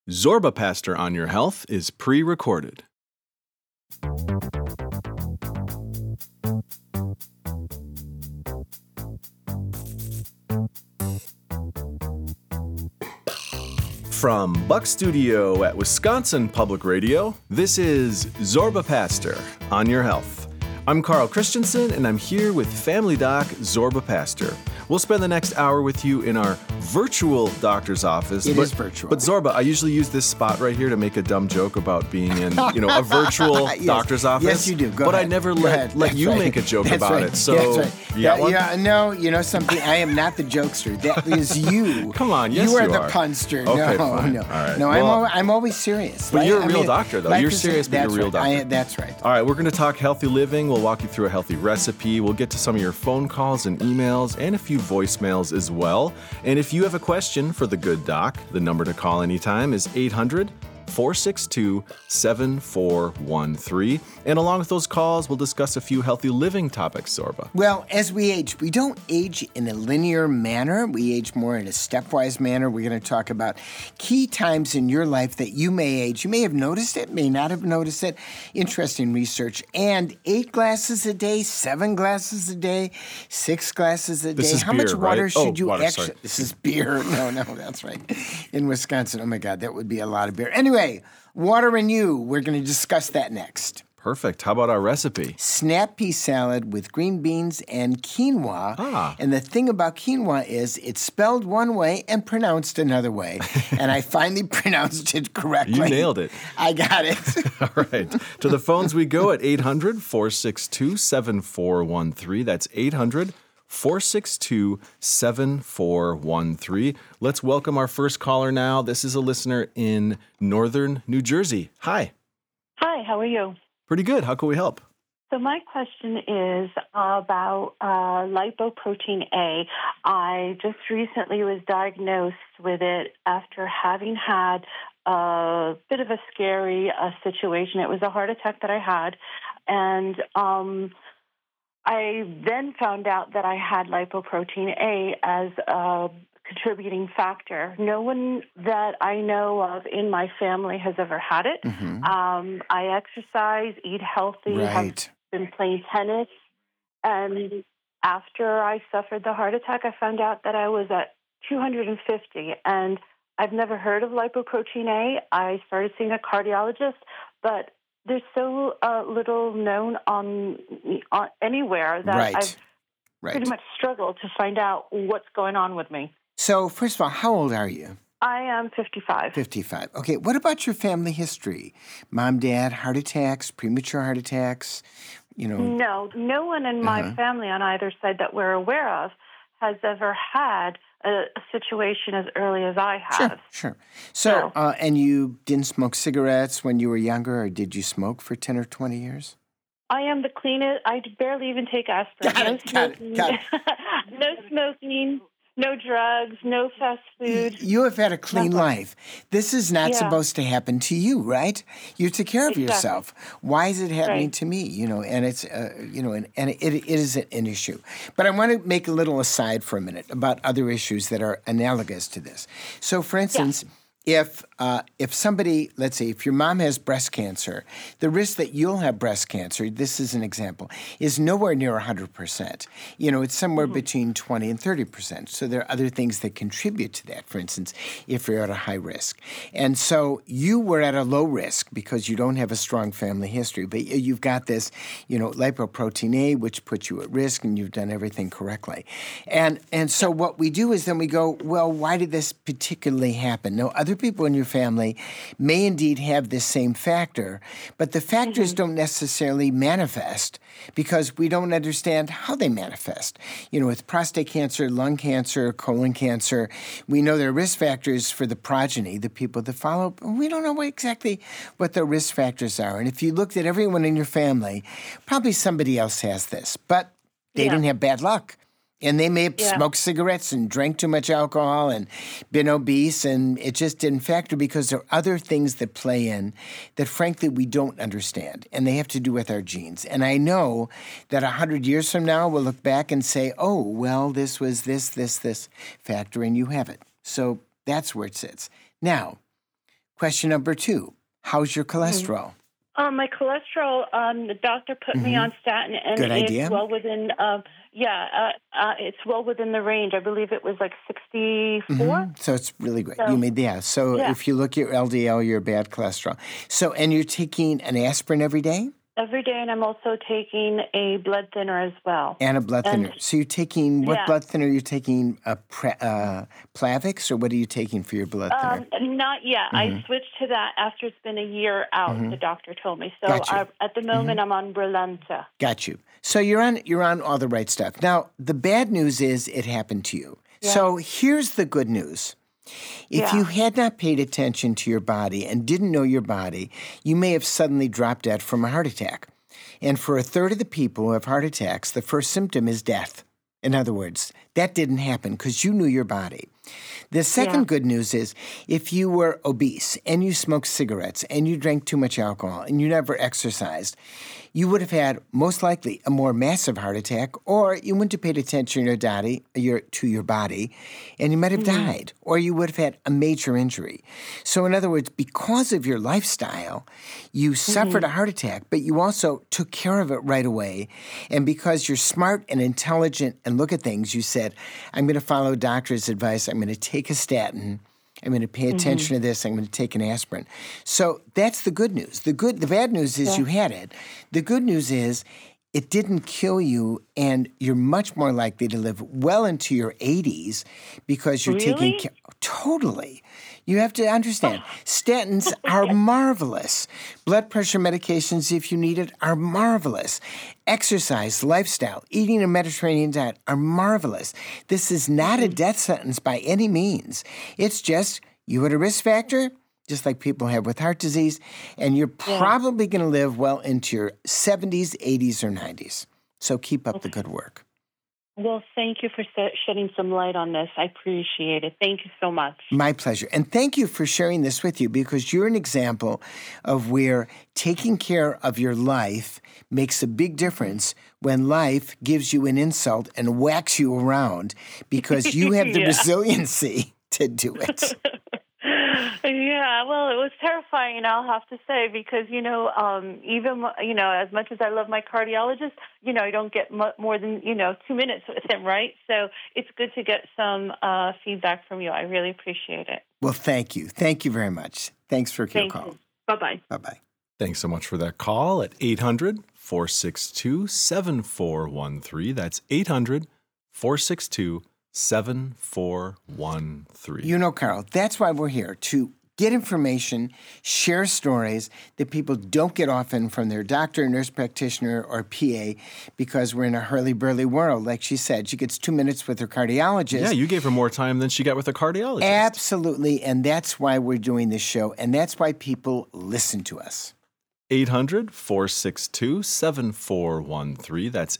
Zorba Pastor on Your Health is pre-recorded. From Buck Studio at Wisconsin Public Radio, this is Zorba Pastor on Your Health. I'm Carl Christensen, and I'm here with Family Doc Zorba Pastor. We'll spend the next hour with you in our virtual doctor's office. It is virtual. But Zorba, I usually use this spot right here to make a dumb joke about being in, a virtual Yes. doctor's office. Yes, you do. Go but ahead. I never Go let ahead. That's you right. make a joke That's about right. it. So, That's right. you got one? No, you know something? I am not the jokester. That is you. Come on, yes, you are you the are. punster. Okay, no, fine. no, All right. no. Well, I'm always serious. But you're a real doctor, though. life You're is- serious, but you're a that's real right. doctor. That's right. All right, we're going to talk healthy living. We'll walk you through a healthy recipe. We'll get to some of your phone calls and emails and a few voicemails as well. And if you have a question for the good doc, the number to call anytime is 800-462-7413. And along with those calls, we'll discuss a few healthy living topics, Zorba. Well, as we age, we don't age in a linear manner. We age more in a stepwise manner. We're going to talk about key times in your life that you may age. You may have noticed it, may not have noticed it. Interesting research. And 8 glasses a day, 7 glasses a day, 6 glasses a day. This is How beer, much water right? should you water, actually... sorry. This is beer. No, that's right. In Wisconsin, oh my God, that would be a lot of beer. Anyway, water and you. We're going to discuss that next. Perfect. How about our recipe? Snap pea salad with green beans and quinoa. Ah. And the thing about quinoa is it's spelled one way and pronounced another way. And I finally pronounced it correctly. You nailed it. I got it. All right. To the phones we go at 800-462-7413. That's 800-462-7413. Let's welcome our first caller now. This is a listener in northern New Jersey. Hi. Hi, how are you? Pretty good. How can we help? So my question is about lipoprotein A. I just recently was diagnosed with it after having had a bit of a scary situation. It was a heart attack that I had, and I then found out that I had lipoprotein A as a contributing factor. No one that I know of in my family has ever had it. Mm-hmm. I exercise, eat healthy, have Right. been playing tennis. And after I suffered the heart attack, I found out that I was at 250. And I've never heard of lipoprotein A. I started seeing a cardiologist, but there's so little known on anywhere that Right. I've pretty much struggled to find out what's going on with me. So, first of all, how old are you? I am 55. 55. Okay, what about your family history? Mom, dad, heart attacks, premature heart attacks, No one in my family on either side that we're aware of has ever had a situation as early as I have. Sure. So, and you didn't smoke cigarettes when you were younger, or did you smoke for 10 or 20 years? I am the cleanest. I barely even take aspirin. Got it. No smoking, no drugs, no fast food. You have had a clean Nothing. life. This is not Yeah. supposed to happen to you, right? You took care of Exactly. yourself. Why is it happening Right. to me? And it's, and it is an issue. But I want to make a little aside for a minute about other issues that are analogous to this. So, for instance, if somebody, let's say, if your mom has breast cancer, the risk that you'll have breast cancer, this is an example, is nowhere near 100%. It's somewhere between 20 and 30%. So there are other things that contribute to that, for instance, if you're at a high risk. And so you were at a low risk because you don't have a strong family history, but you've got this, lipoprotein A, which puts you at risk, and you've done everything correctly. And so what we do is then we go, well, why did this particularly happen? Now, other people in your family may indeed have this same factor, but the factors don't necessarily manifest because we don't understand how they manifest. With prostate cancer, lung cancer, colon cancer, we know there are risk factors for the progeny, the people that follow, but we don't know exactly what the risk factors are. And if you looked at everyone in your family, probably somebody else has this, but they didn't have bad luck. And they may have smoked cigarettes and drank too much alcohol and been obese, and it just didn't factor because there are other things that play in that, frankly, we don't understand, and they have to do with our genes. And I know that 100 years from now, we'll look back and say, oh, well, this was this factor, and you have it. So that's where it sits. Now, Question number 2, how's your cholesterol? My cholesterol, the doctor put me on statin, and Good idea. it's well within, it's well within the range. I believe it was like 64. So it's really great. You made So if you look at your LDL, your bad cholesterol. So, and you're taking an aspirin every day? Every day, and I'm also taking a blood thinner as well. And a blood thinner. So you're taking, what blood thinner? You're taking Plavix, or what are you taking for your blood thinner? Not yet. I switched to that after it's been a year out, the doctor told me. So Got you. At the moment, I'm on Brilinta. Got you. So you're on all the right stuff. Now, the bad news is it happened to you. Yeah. So here's the good news. If you had not paid attention to your body and didn't know your body, you may have suddenly dropped dead from a heart attack. And for a third of the people who have heart attacks, the first symptom is death. In other words, that didn't happen because you knew your body. The second good news is if you were obese and you smoked cigarettes and you drank too much alcohol and you never exercised, you would have had most likely a more massive heart attack, or you wouldn't have paid attention to your body, and you might have died, or you would have had a major injury. So in other words, because of your lifestyle, you suffered a heart attack, but you also took care of it right away. And because you're smart and intelligent and look at things, you said, I'm going to follow doctor's advice. I'm going to take a statin. I'm going to pay attention to this. I'm going to take an aspirin. So that's the good news. The bad news is you had it. The good news is it didn't kill you, and you're much more likely to live well into your 80s because you're taking care. Totally. You have to understand, statins are marvelous. Blood pressure medications, if you need it, are marvelous. Exercise, lifestyle, eating a Mediterranean diet are marvelous. This is not a death sentence by any means. It's just you had a risk factor, just like people have with heart disease, and you're probably going to live well into your 70s, 80s, or 90s. So keep up the good work. Well, thank you for shedding some light on this. I appreciate it. Thank you so much. My pleasure. And thank you for sharing this with you, because you're an example of where taking care of your life makes a big difference when life gives you an insult and whacks you around, because you have the resiliency to do it. Yeah, well, it was terrifying, I'll have to say, because, even, as much as I love my cardiologist, I don't get more than, 2 minutes with him, right? So it's good to get some feedback from you. I really appreciate it. Well, thank you. Thank you very much. Thanks for your call. You. Bye-bye. Bye-bye. Thanks so much for that call at 800-462-7413. That's 800-462-7413. Carl, that's why we're here, to get information, share stories that people don't get often from their doctor, nurse practitioner, or PA, because we're in a hurly-burly world. Like she said, she gets 2 minutes with her cardiologist. Yeah, you gave her more time than she got with a cardiologist. Absolutely, and that's why we're doing this show, and that's why people listen to us. 800-462-7413. That's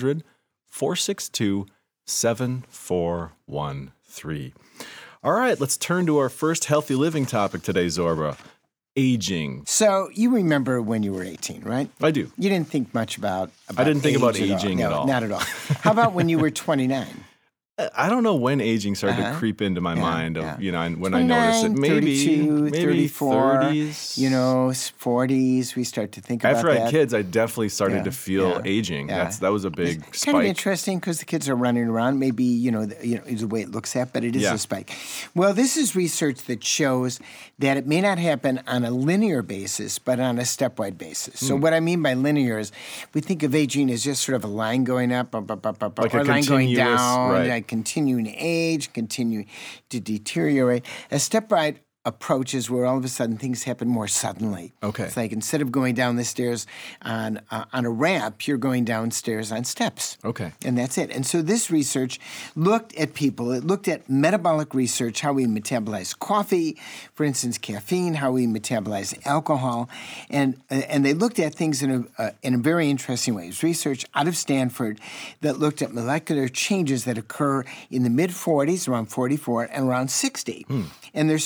800-462-7413. All right, let's turn to our first healthy living topic today, Zorba. Aging. So you remember when you were 18, right? I do. You didn't think much about I didn't think about age aging at all. Not at all. How about when you were 29? I don't know when aging started to creep into my mind of, when I noticed it. 32, Maybe 34, 30s. 40s, we start to think about that. After I had kids, I definitely started to feel aging. Yeah. That was a big It's spike. kind of interesting because the kids are running around. Maybe, the way it looks at, but it is a spike. Well, this is research that shows that it may not happen on a linear basis, but on a stepwise basis. So what I mean by linear is we think of aging as just sort of a line going up, like or a line going continuous, down, right. Continuing to age, continuing to deteriorate. A stepwise approach is where all of a sudden things happen more suddenly. Okay. It's like instead of going down the stairs on a ramp, you're going downstairs on steps. Okay. And that's it. And so this research looked at people. It looked at metabolic research, how we metabolize coffee, for instance, caffeine, how we metabolize alcohol, and they looked at things in a very interesting way. It was research out of Stanford that looked at molecular changes that occur in the mid-40s, around 44, and around 60. And there's certain things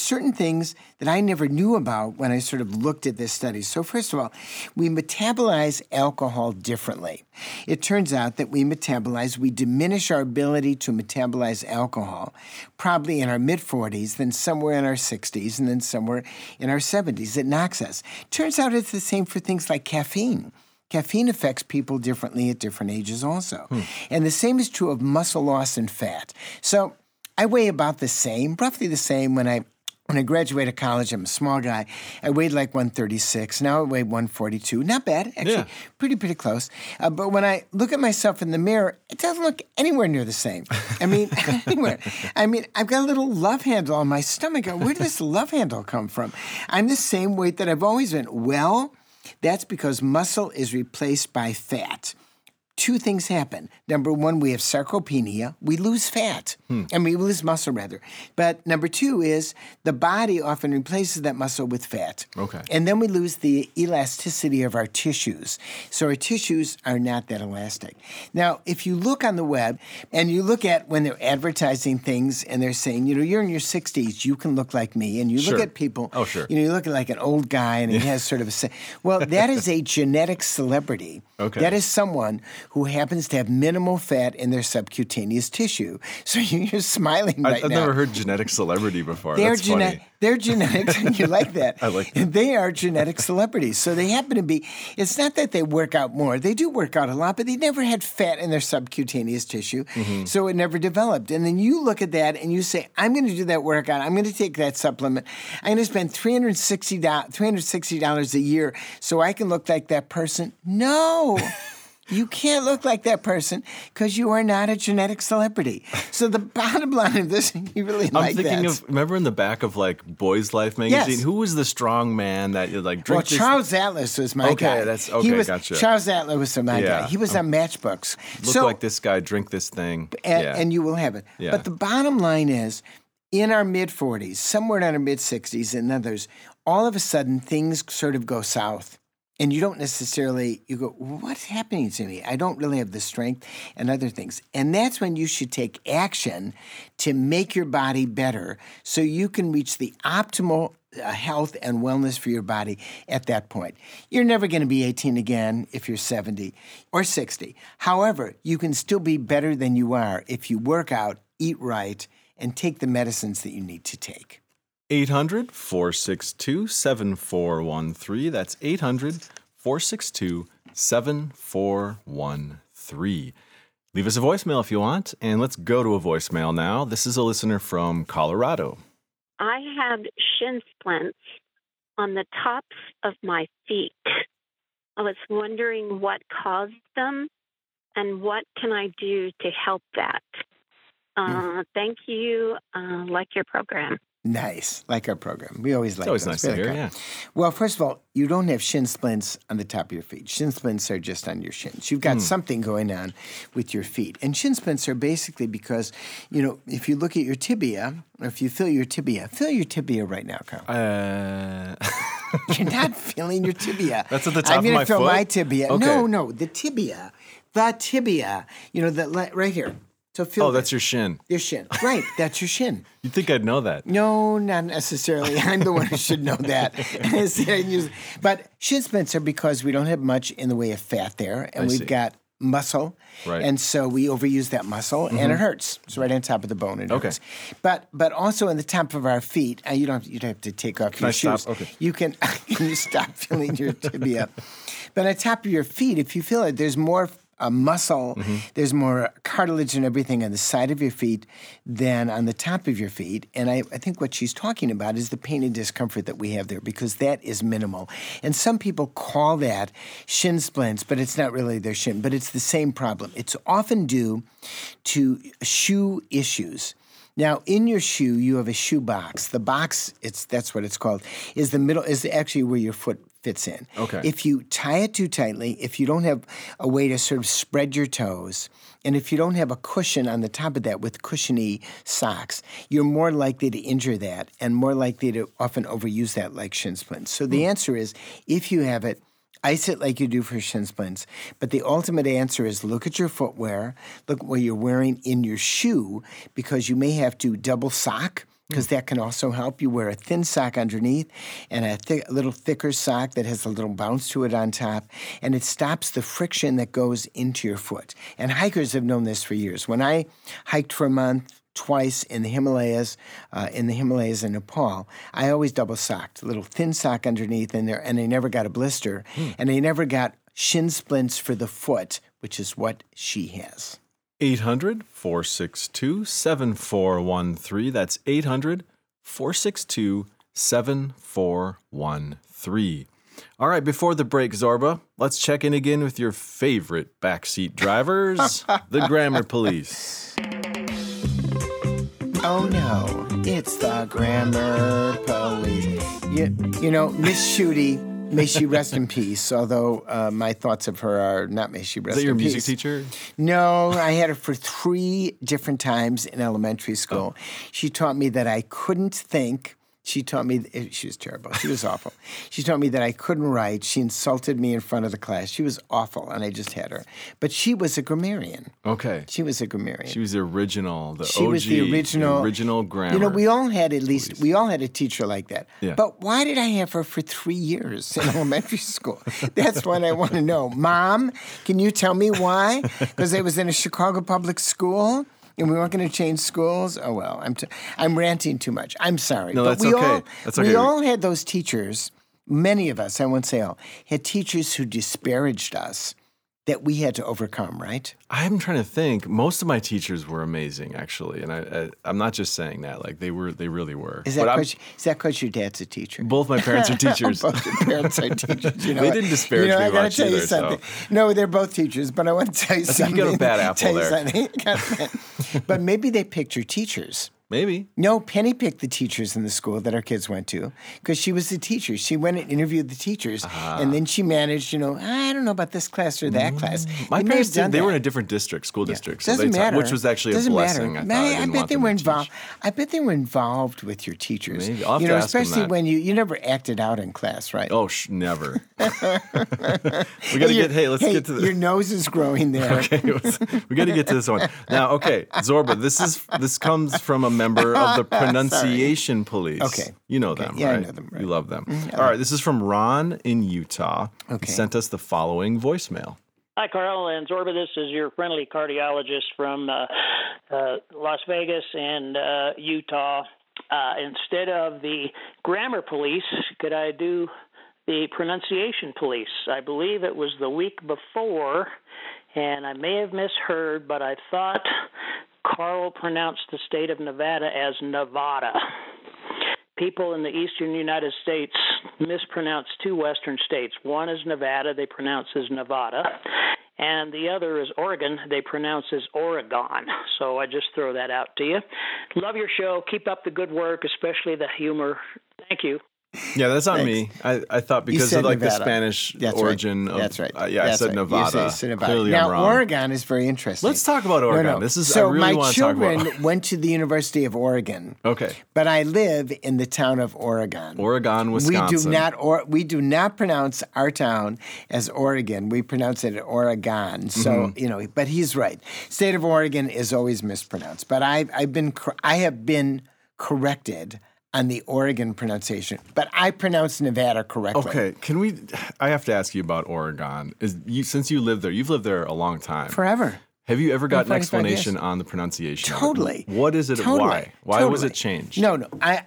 things that I never knew about when I sort of looked at this study. So first of all, we metabolize alcohol differently. It turns out that we diminish our ability to metabolize alcohol probably in our mid-40s, then somewhere in our 60s, and then somewhere in our 70s. It knocks us. Turns out it's the same for things like caffeine. Caffeine affects people differently at different ages also. And the same is true of muscle loss and fat. So I weigh about the same, roughly the same when I graduated college. I'm a small guy. I weighed like 136. Now I weigh 142. Not bad, actually. Pretty close. But when I look at myself in the mirror, it doesn't look anywhere near the same. I mean, anywhere. I mean, I've got a little love handle on my stomach. Where did this love handle come from? I'm the same weight that I've always been. Well, that's because muscle is replaced by fat. Two things happen. Number one, we have sarcopenia. We lose fat. And we lose muscle, rather. But number two is the body often replaces that muscle with fat. Okay. And then we lose the elasticity of our tissues. So our tissues are not that elastic. Now, if you look on the web and you look at when they're advertising things and they're saying, you're in your 60s, you can look like me. And you look at people, you look at like an old guy and he has sort of well, that is a genetic celebrity. Okay. That is someone who happens to have minimal fat in their subcutaneous tissue. So you're smiling right now. I've never heard genetic celebrity before. That's funny. They're genetic. You like that. I like that. They are genetic celebrities. So they happen to be, it's not that they work out more. They do work out a lot, but they never had fat in their subcutaneous tissue. So it never developed. And then you look at that and you say, I'm going to do that workout. I'm going to take that supplement. I'm going to spend $360 a year so I can look like that person. No. You can't look like that person because you are not a genetic celebrity. So the bottom line of this, you really like that. I'm thinking of, remember in the back of like Boy's Life magazine, Yes. who was the strong man that you like drink this? Charles Atlas was my guy. Gotcha. Charles Atlas was my guy. He was on Matchbooks. Look like this guy, drink this thing. And you will have it. Yeah. But the bottom line is, in our mid-40s, somewhere in our mid-60s and others, all of a sudden things sort of go south. And you don't necessarily, you go, what's happening to me? I don't really have the strength and other things. And that's when you should take action to make your body better so you can reach the optimal health and wellness for your body at that point. You're never going to be 18 again if you're 70 or 60. However, you can still be better than you are if you work out, eat right, and take the medicines that you need to take. 800-462-7413. That's 800-462-7413. Leave us a voicemail if you want, and let's go to a voicemail now. This is a listener from Colorado. I have shin splints on the tops of my feet. I was wondering what caused them and what can I do to help that. Thank you. Like your program. Nice. Like our program. We always like It's always those. nice to hear, yeah. Well, first of all, you don't have shin splints on the top of your feet. Shin splints are just on your shins. You've got something going on with your feet. And shin splints are basically because, if you look at your tibia, or if you feel your tibia right now, Carl. You're not feeling your tibia. That's at the top of my foot? I'm going to feel my tibia. Okay. No, the tibia, right here. So feel that's your shin. Your shin. Right, that's your shin. You'd think I'd know that. No, not necessarily. I'm the one who should know that. But shin splints are because we don't have much in the way of fat there, and we've got muscle, right? And so we overuse that muscle, and it hurts. It's right on top of the bone. It hurts. But also in the top of our feet, you don't have to take off your shoes. Stop? Okay. You can stop feeling your tibia. But on top of your feet, if you feel it, there's more muscle, there's more cartilage and everything on the side of your feet than on the top of your feet. And I think what she's talking about is the pain and discomfort that we have there because that is minimal. And some people call that shin splints, but it's not really their shin, but it's the same problem. It's often due to shoe issues. Now, in your shoe, you have a shoe box. The box, that's what it's called, is the middle, is actually where your foot fits in. Okay. If you tie it too tightly, if you don't have a way to sort of spread your toes, and if you don't have a cushion on the top of that with cushiony socks, you're more likely to injure that and more likely to often overuse that like shin splints. So the answer is, if you have it, ice it like you do for shin splints. But the ultimate answer is look at your footwear, look what you're wearing in your shoe, because you may have to double sock because that can also help. You wear a thin sock underneath and a little thicker sock that has a little bounce to it on top, and it stops the friction that goes into your foot. And hikers have known this for years. When I hiked for a month, twice in the Himalayas in Nepal, I always double socked, a little thin sock underneath in there, and I never got a blister, and I never got shin splints for the foot, which is what she has. 800-462-7413. That's 800-462-7413. All right, before the break, Zorba, let's check in again with your favorite backseat drivers, the Grammar Police. Oh, no, it's the Grammar Police. You know, Miss Shooty, may she rest in peace, although my thoughts of her are not may she rest in peace. Is that your music teacher? No, I had her for 3 different times in elementary school. She taught me that I couldn't think. She taught me, she was terrible. She was awful. She taught me that I couldn't write. She insulted me in front of the class. She was awful, and I just had her. But she was a grammarian. Okay. She was a grammarian. She was the original, She was the original grammar. You know, we all had we all had a teacher like that. Yeah. But why did I have her for 3 years in elementary school? That's what I want to know. Mom, can you tell me why? Because I was in a Chicago public school. And we weren't going to change schools? Oh, well, I'm ranting too much. I'm sorry. No, but that's okay. That's okay. We all had those teachers, many of us, I won't say all, had teachers who disparaged us that we had to overcome, right? I'm trying to think. Most of my teachers were amazing, actually. And I'm not just saying that. Like, they really were. Is that because your dad's a teacher? Both my parents are teachers. Both your parents are teachers. You know they didn't disparage me I gotta much tell you either. something. So. No, they're both teachers, but I want to tell you something. You got a bad apple there. But maybe they picked your teachers. Maybe. No, Penny picked the teachers in the school that our kids went to because she was the teacher. She went and interviewed the teachers, and then she managed, I don't know about this class or that class. My parents did. They were in a different school district. So Doesn't matter. Which was actually a blessing. I bet they were involved. I bet they were involved with your teachers. Maybe. I'll have to ask them especially that. when you never acted out in class, right? Oh, never. We got to get to this. Your nose is growing there. Okay, we got to get to this one. Now, okay, Zorba, this comes from a member of the Pronunciation Police. Okay. You know them, yeah, right? I know them, right. You love them. All right, this is from Ron in Utah. Okay. He sent us the following voicemail. Hi, Carl and Zorba. This is your friendly cardiologist from Las Vegas and Utah. Instead of the Grammar Police, could I do the Pronunciation Police? I believe it was the week before, and I may have misheard, but I thought Carl pronounced the state of Nevada as Nevada. People in the eastern United States mispronounce 2 western states. One is Nevada, they pronounce as Nevada, and the other is Oregon, they pronounce as Oregon. So I just throw that out to you. Love your show. Keep up the good work, especially the humor. Thank you. Yeah, that's not me. I thought because of like Nevada. the Spanish origin of That's right. I said Nevada. You said Nevada. Clearly now, I'm wrong. Oregon is very interesting. Let's talk about Oregon. No. This is so I really want to talk about. my children went to the University of Oregon. Okay. But I live in the town of Oregon. Oregon, Wisconsin. We do not pronounce our town as Oregon. We pronounce it Oregon. So, but he's right. State of Oregon is always mispronounced. But I have been corrected on the Oregon pronunciation, but I pronounce Nevada correctly. Okay, I have to ask you about Oregon. Since you live there, you've lived there a long time. Forever. Have you ever got an 45 explanation years. on the pronunciation? Totally. What is it? Totally. Why was it changed? No.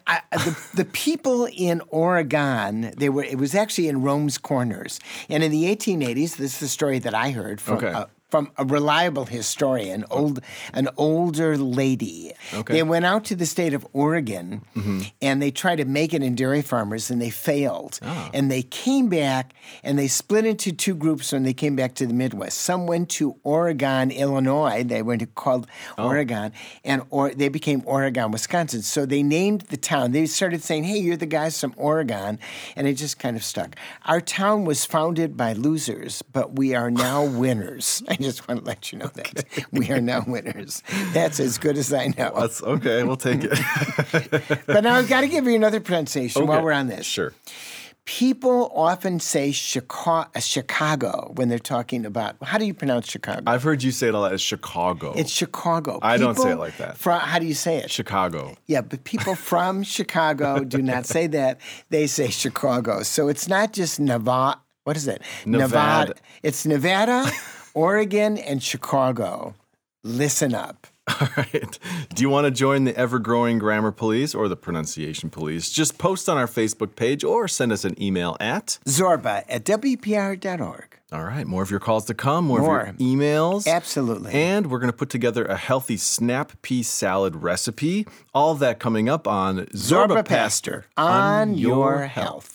The people in Oregon, it was actually in Rome's Corners. And in the 1880s, this is the story that I heard from a reliable historian, an older lady. Okay. They went out to the state of Oregon, and they tried to make it in dairy farmers, and they failed. Oh. And they came back, and they split into 2 groups when they came back to the Midwest. Some went to Oregon, Illinois. They were called Oregon, or they became Oregon, Wisconsin. So they named the town. They started saying, hey, you're the guys from Oregon, and it just kind of stuck. Our town was founded by losers, but we are now winners. I just want to let you know that. We are now winners. That's as good as I know. That's okay. We'll take it. But now I've got to give you another pronunciation while we're on this. Sure. People often say Chicago when they're talking about, how do you pronounce Chicago? I've heard you say it a lot as Chicago. It's Chicago. I don't say it like that. How do you say it? Chicago. Yeah, but people from Chicago do not say that. They say Chicago. So it's not just Nevada. What is it? Nevada. It's Nevada, Oregon, and Chicago. Listen up. All right. Do you want to join the ever-growing grammar police or the pronunciation police? Just post on our Facebook page or send us an email at zorba@wpr.org. All right. More of your calls to come, more of your emails. Absolutely. And we're going to put together a healthy snap pea salad recipe. All of that coming up on Zorba Pastor, on your health.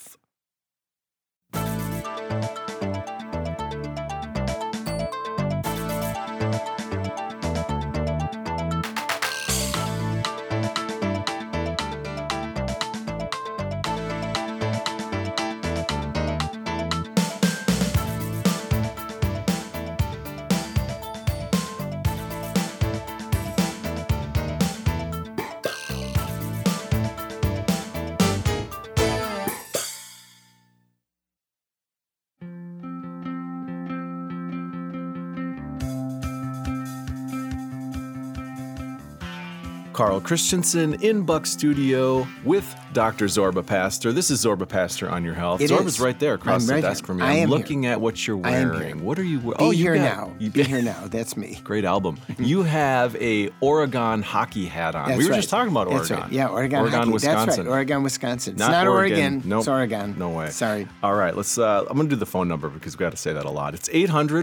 Carl Christensen in Buck Studio with Dr. Zorba Pastor. This is Zorba Pastor on Your Health. Zorba's right there across the desk from me. I'm looking at what you're wearing. What are you wearing? Be here now. That's me. Great album. You have a Oregon hockey hat on. We were just talking about Oregon. That's right. Yeah, Oregon hockey. Wisconsin. That's right. Oregon, Wisconsin. It's not Oregon. Nope. It's Oregon. No way. Sorry. All right. Let's. I'm going to do the phone number because we got to say that a lot. It's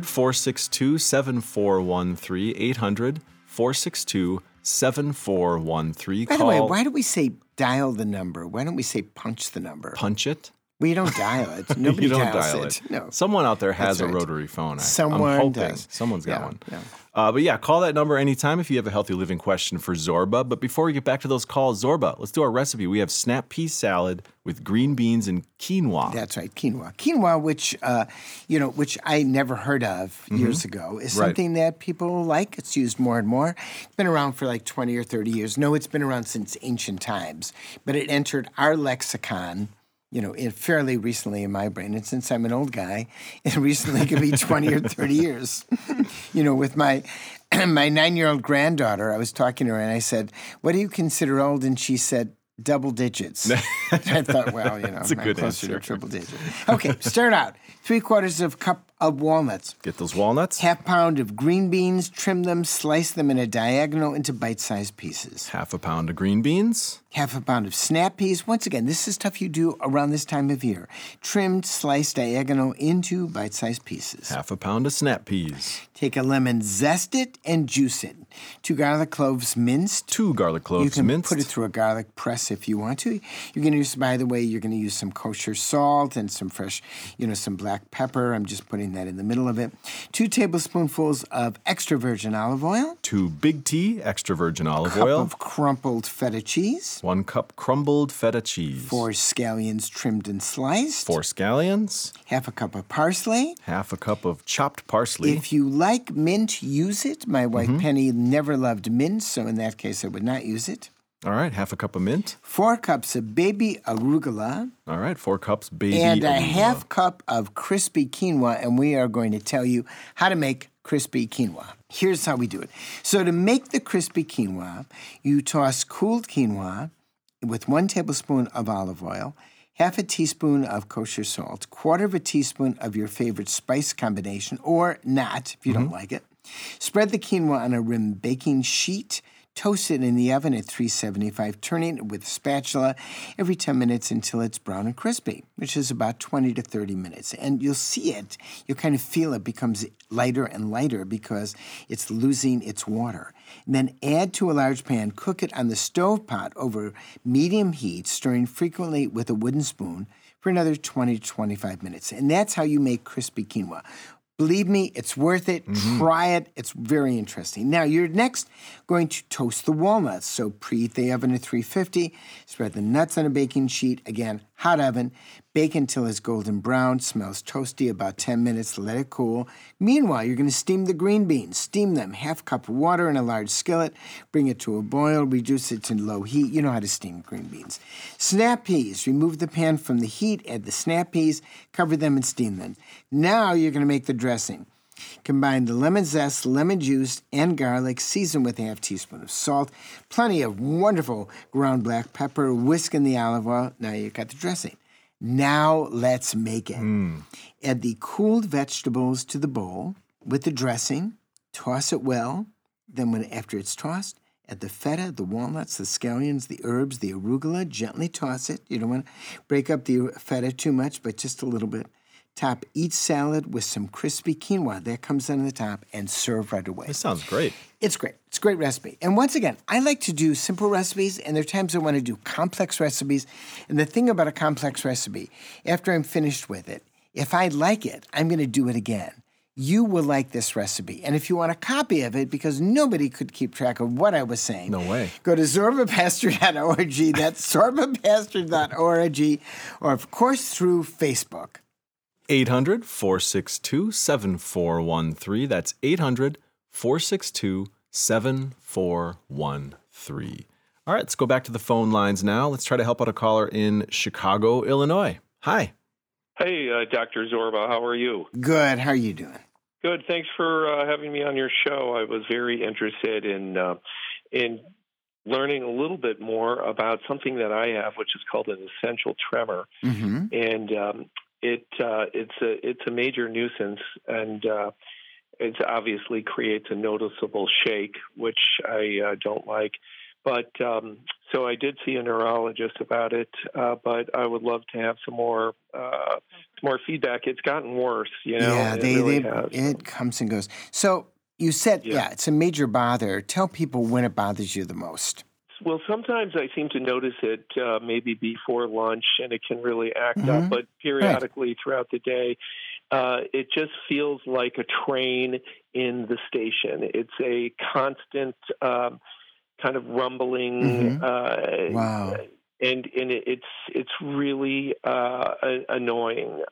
800-462-7413. 800-462-7413. By the way, why do we say dial the number? Why don't we say punch the number? Punch it? We don't dial it. Nobody dials it. No. Someone out there has a rotary phone. I'm hoping does. Someone's got one. Yeah. But yeah, call that number anytime if you have a healthy living question for Zorba. But before we get back to those calls, Zorba, let's do our recipe. We have snap pea salad with green beans and quinoa. That's right, quinoa. Quinoa, which which I never heard of years ago, is something that people like. It's used more and more. It's been around for like 20 or 30 years. No, it's been around since ancient times. But it entered our lexicon, fairly recently in my brain. And since I'm an old guy, it recently could be 20 or 30 years. With my 9-year-old granddaughter, I was talking to her and I said, "What do you consider old?" And she said, "Double digits." I thought, well, that's a good closer answer. to triple digits. Okay, start out. 3/4 cup of walnuts. Get those walnuts. 1/2 pound of green beans. Trim them, slice them in a diagonal into bite-sized pieces. 1/2 pound of green beans. 1/2 pound of snap peas. Once again, this is stuff you do around this time of year. Trimmed, sliced diagonal into bite-sized pieces. 1/2 pound of snap peas. Take a lemon, zest it, and juice it. 2 garlic cloves minced. 2 garlic cloves minced. You can put it through a garlic press if you want to. You're going to use, by the way, some kosher salt and some fresh, some black pepper. I'm just putting that in the middle of it. 2 tablespoonfuls of extra virgin olive oil. 2 big T extra virgin olive oil. 1 cup of crumpled feta cheese. 1 cup crumbled feta cheese. 4 scallions trimmed and sliced. 4 scallions. 1/2 cup of parsley. 1/2 cup of chopped parsley. If you like mint, use it. My wife Penny never loved mint, so in that case I would not use it. All right, 1/2 cup of mint. 4 cups of baby arugula. All right, 4 cups baby and arugula. And 1/2 cup of crispy quinoa, and we are going to tell you how to make crispy quinoa. Here's how we do it. So to make the crispy quinoa, you toss cooled quinoa with 1 tablespoon of olive oil, 1/2 teaspoon of kosher salt, 1/4 teaspoon of your favorite spice combination, or not if you don't like it. Spread the quinoa on a rim baking sheet. Toast it in the oven at 375, turning it with a spatula every 10 minutes until it's brown and crispy, which is about 20 to 30 minutes. And you'll see it, you'll kind of feel it becomes lighter and lighter because it's losing its water. And then add to a large pan, cook it on the stove pot over medium heat, stirring frequently with a wooden spoon for another 20 to 25 minutes. And that's how you make crispy quinoa. Believe me, it's worth it. Try it. It's very interesting. Now, you're next going to toast the walnuts. So preheat the oven at 350. Spread the nuts on a baking sheet. Again, hot oven. Bake until it's golden brown, smells toasty, about 10 minutes, let it cool. Meanwhile, you're going to steam the green beans. Steam them, half cup of water in a large skillet. Bring it to a boil, reduce it to low heat. You know how to steam green beans. Snap peas, remove the pan from the heat, add the snap peas, cover them and steam them. Now you're going to make the dressing. Combine the lemon zest, lemon juice, and garlic. Season with a half teaspoon of salt. Plenty of wonderful ground black pepper. Whisk in the olive oil. Now you've got the dressing. Now let's make it. Add the cooled vegetables to the bowl with the dressing. Toss it well. Then after it's tossed, add the feta, the walnuts, the scallions, the herbs, the arugula. Gently toss it. You don't want to break up the feta too much, but just a little bit. Top each salad with some crispy quinoa. That comes on the top and serve right away. This sounds great. It's great. It's a great recipe. And once again, I like to do simple recipes, and there are times I want to do complex recipes. And the thing about a complex recipe, after I'm finished with it, if I like it, I'm going to do it again. You will like this recipe. And if you want a copy of it, because nobody could keep track of what I was saying, No way. go to zorbapastor.org. That's zorbapastor.org. Or, of course, through Facebook. 800-462-7413. That's 800-462-7413. All right, let's go back to the phone lines now. Let's try to help out a caller in Chicago, Illinois. Hi. Hey, Dr. Zorba, how are you? Good. How are you doing? Good. Thanks for having me on your show. I was very interested in learning a little bit more about something that I have, which is called an essential tremor. Mm-hmm. And it's a major nuisance, and it obviously creates a noticeable shake, which I don't like. But so I did see a neurologist about it, but I would love to have some more feedback. It's gotten worse, you know. Yeah, it comes and goes. So you said, it's a major bother. Tell people when it bothers you the most. Well, sometimes I seem to notice it maybe before lunch, and it can really act up. But periodically throughout the day, it just feels like a train in the station. It's a constant kind of rumbling. Wow. And it's really annoying.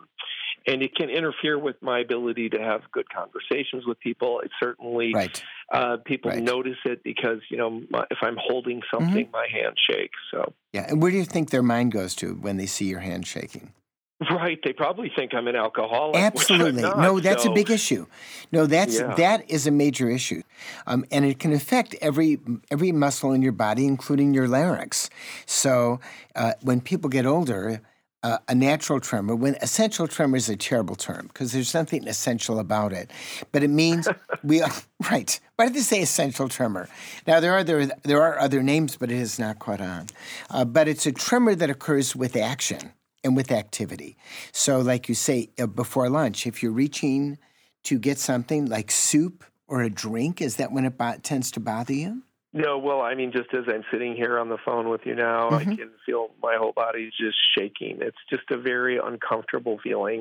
And it can interfere with my ability to have good conversations with people. It certainly, people notice it because, you know, if I'm holding something, my hand shakes. So and where do you think their mind goes to when they see your hand shaking? Right, they probably think I'm an alcoholic. Absolutely, not, no, that's a big issue. No, that is a major issue, and it can affect every muscle in your body, including your larynx. So when people get older. A natural tremor, essential tremor is a terrible term because there's nothing essential about it, but it means right. Why did they say essential tremor? Now there are other names, but it is not caught on. But it's a tremor that occurs with action and with activity. So, like you say, before lunch, if you're reaching to get something like soup or a drink, is that when it tends to bother you? No, well, I mean, just as I'm sitting here on the phone with you now, I can feel my whole body just shaking. It's just a very uncomfortable feeling.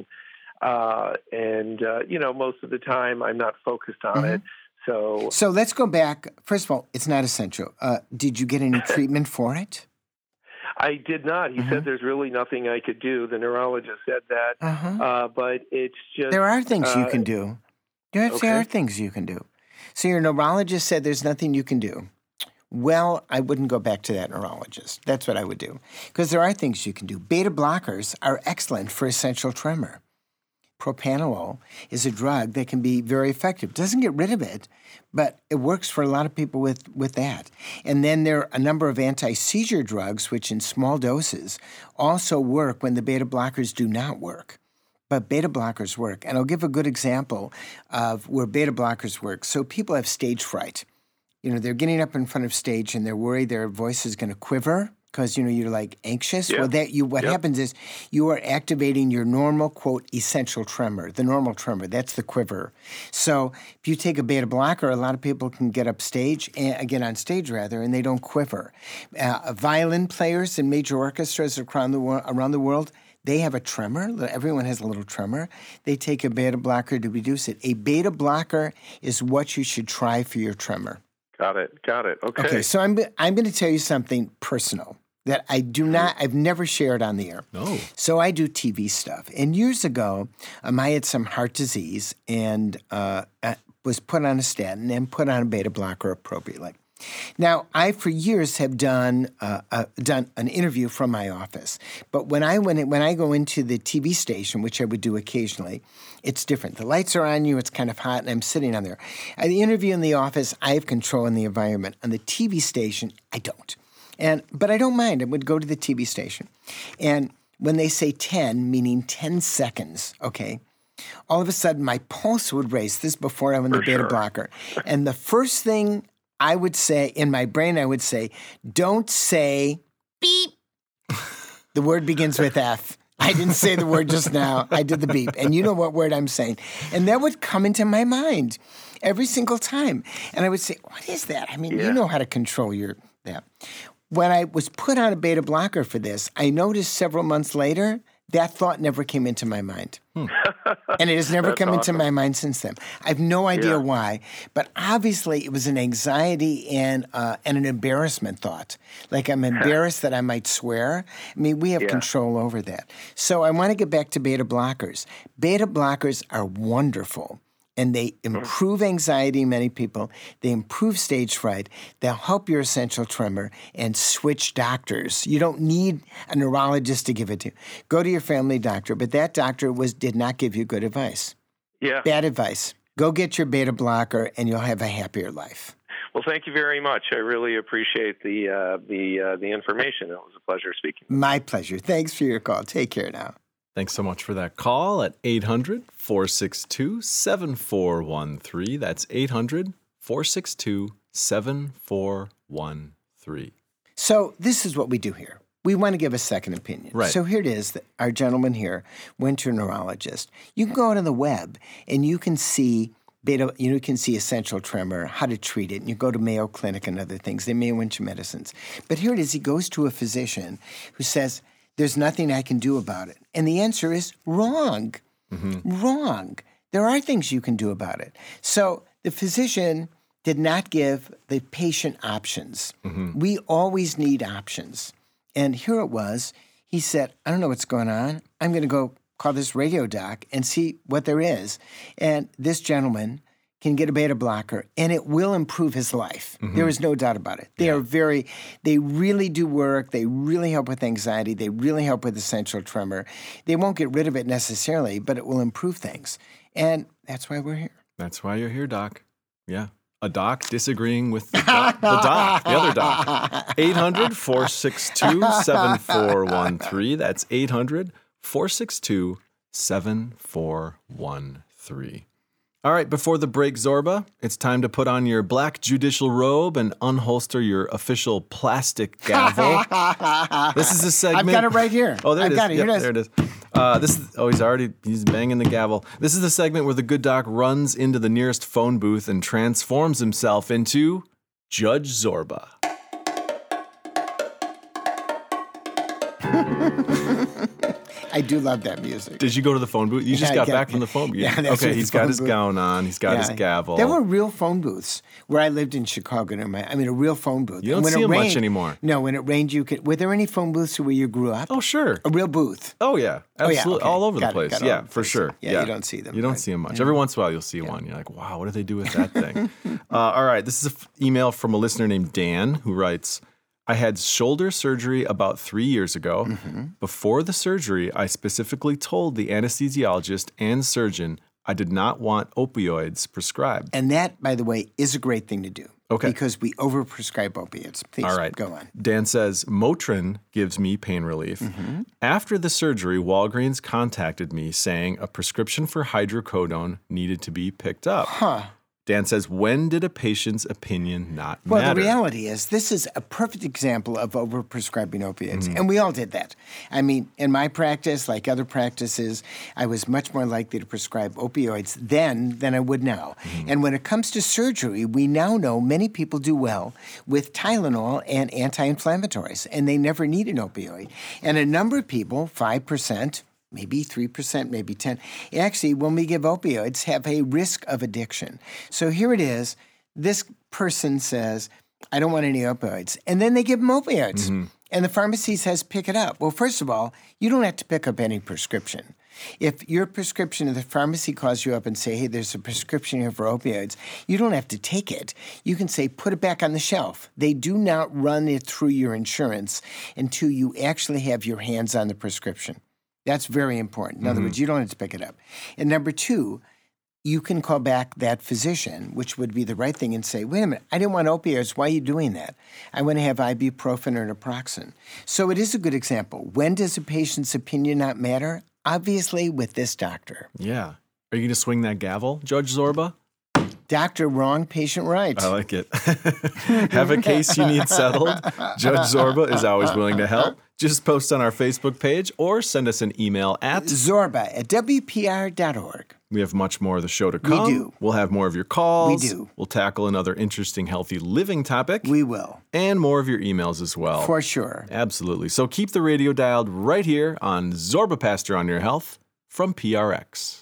And you know, most of the time I'm not focused on it. So let's go back. First of all, it's not essential. Did you get any treatment for it? I did not. He said there's really nothing I could do. The neurologist said that. But it's just... There are things you can do. There are things you can do. So your neurologist said there's nothing you can do. Well, I wouldn't go back to that neurologist. That's what I would do. Because there are things you can do. Beta blockers are excellent for essential tremor. Propranolol is a drug that can be very effective. It doesn't get rid of it, but it works for a lot of people with that. And then there are a number of anti-seizure drugs, which in small doses also work when the beta blockers do not work. But beta blockers work. And I'll give a good example of where beta blockers work. So people have stage fright. You know, they're getting up in front of stage and they're worried their voice is going to quiver because, you know, you're like anxious. Well, what happens is you are activating your normal, quote, essential tremor, the normal tremor. That's the quiver. So if you take a beta blocker, a lot of people can get on stage, and they don't quiver. Violin players in major orchestras around the world, they have a tremor. Everyone has a little tremor. They take a beta blocker to reduce it. A beta blocker is what you should try for your tremor. Got it. Okay. Okay, so I'm going to tell you something personal. that I've never shared on the air. No. So I do TV stuff. And years ago, I had some heart disease and was put on a statin and put on a beta blocker appropriately. Now, I for years have done an interview from my office, but when I go into the TV station, which I would do occasionally, it's different. The lights are on you; it's kind of hot, and I'm sitting on there. The interview in the office, I have control in the environment. On the TV station, I don't, but I don't mind. I would go to the TV station, and when they say 10, meaning 10 seconds, okay. All of a sudden, my pulse would race. This is before I went the beta blocker, and the first thing I would say, in my brain, I would say, don't say beep. The word begins with F. I didn't say the word just now. I did the beep. And you know what word I'm saying. And that would come into my mind every single time. And I would say, what is that? I mean, you know how to control that. When I was put on a beta blocker for this, I noticed several months later, that thought never came into my mind. And it has never come into my mind since then. I have no idea why, but obviously it was an anxiety and an embarrassment thought. Like I'm embarrassed that I might swear. I mean, we have control over that. So I want to get back to beta blockers. Beta blockers are wonderful. And they improve anxiety in many people. They improve stage fright. They'll help your essential tremor and switch doctors. You don't need a neurologist to give it to you. Go to your family doctor, but that doctor did not give you good advice. Yeah. Bad advice. Go get your beta blocker and you'll have a happier life. Well, thank you very much. I really appreciate the information. It was a pleasure speaking. My pleasure. Thanks for your call. Take care now. Thanks so much for that call at 800-462-7413. That's 800-462-7413. So this is what we do here. We want to give a second opinion. Right. So here it is. That our gentleman here went to a neurologist. You can go out on the web and you can see you can see essential tremor, how to treat it. And you go to Mayo Clinic and other things. They may want you medicines. But here it is. He goes to a physician who says, there's nothing I can do about it. And the answer is wrong. Wrong. There are things you can do about it. So the physician did not give the patient options. We always need options. And here it was. He said, I don't know what's going on. I'm going to go call this radio doc and see what there is. And this gentleman can get a beta blocker, and it will improve his life. There is no doubt about it. They really do work. They really help with anxiety. They really help with essential tremor. They won't get rid of it necessarily, but it will improve things. And that's why we're here. That's why you're here, Doc. Yeah. A doc disagreeing with the other doc. 800-462-7413. That's 800-462-7413. All right, before the break, Zorba, it's time to put on your black judicial robe and unholster your official plastic gavel. This is a segment. I've got it right here. Oh, there it is. Got it. Yep, there it is. He's banging the gavel. This is the segment where the good doc runs into the nearest phone booth and transforms himself into Judge Zorba. I do love that music. Did you go to the phone booth? You just got back from the phone booth. Yeah, okay, he's got his gown on. He's got his gavel. There were real phone booths where I lived in Chicago. A real phone booth. You don't see them much anymore. No, when it rained, were there any phone booths where you grew up? Oh, sure. A real booth. Oh, yeah. Absolutely. Okay. All over the place. Yeah, for sure. Yeah, you don't see them. You don't see them much. Every once in a while, you'll see one. You're like, wow, what do they do with that thing? All right. This is an email from a listener named Dan who writes, I had shoulder surgery about 3 years ago. Before the surgery, I specifically told the anesthesiologist and surgeon I did not want opioids prescribed. And that, by the way, is a great thing to do. Okay. Because we overprescribe opiates. Please, all right. Go on. Dan says, Motrin gives me pain relief. After the surgery, Walgreens contacted me saying a prescription for hydrocodone needed to be picked up. Dan says, when did a patient's opinion not matter? Well, the reality is this is a perfect example of overprescribing opiates. And we all did that. I mean, in my practice, like other practices, I was much more likely to prescribe opioids then than I would now. And when it comes to surgery, we now know many people do well with Tylenol and anti-inflammatories, and they never need an opioid. And a number of people, 5%, maybe 3%, maybe 10%. Actually, when we give opioids, have a risk of addiction. So here it is. This person says, I don't want any opioids. And then they give them opioids. And the pharmacy says pick it up. Well, first of all, you don't have to pick up any prescription. If your prescription at the pharmacy calls you up and say, hey, there's a prescription here for opioids, you don't have to take it. You can say, put it back on the shelf. They do not run it through your insurance until you actually have your hands on the prescription. That's very important. In other words, you don't have to pick it up. And number two, you can call back that physician, which would be the right thing, and say, wait a minute, I didn't want opioids. Why are you doing that? I want to have ibuprofen or naproxen. So it is a good example. When does a patient's opinion not matter? Obviously, with this doctor. Yeah. Are you going to swing that gavel, Judge Zorba? Doctor wrong, patient right. I like it. Have a case you need settled? Judge Zorba is always willing to help. Just post on our Facebook page or send us an email at zorba@wpr.org. We have much more of the show to come. We do. We'll have more of your calls. We do. We'll tackle another interesting healthy living topic. We will. And more of your emails as well. For sure. Absolutely. So keep the radio dialed right here on Zorba Pastor on Your Health from PRX.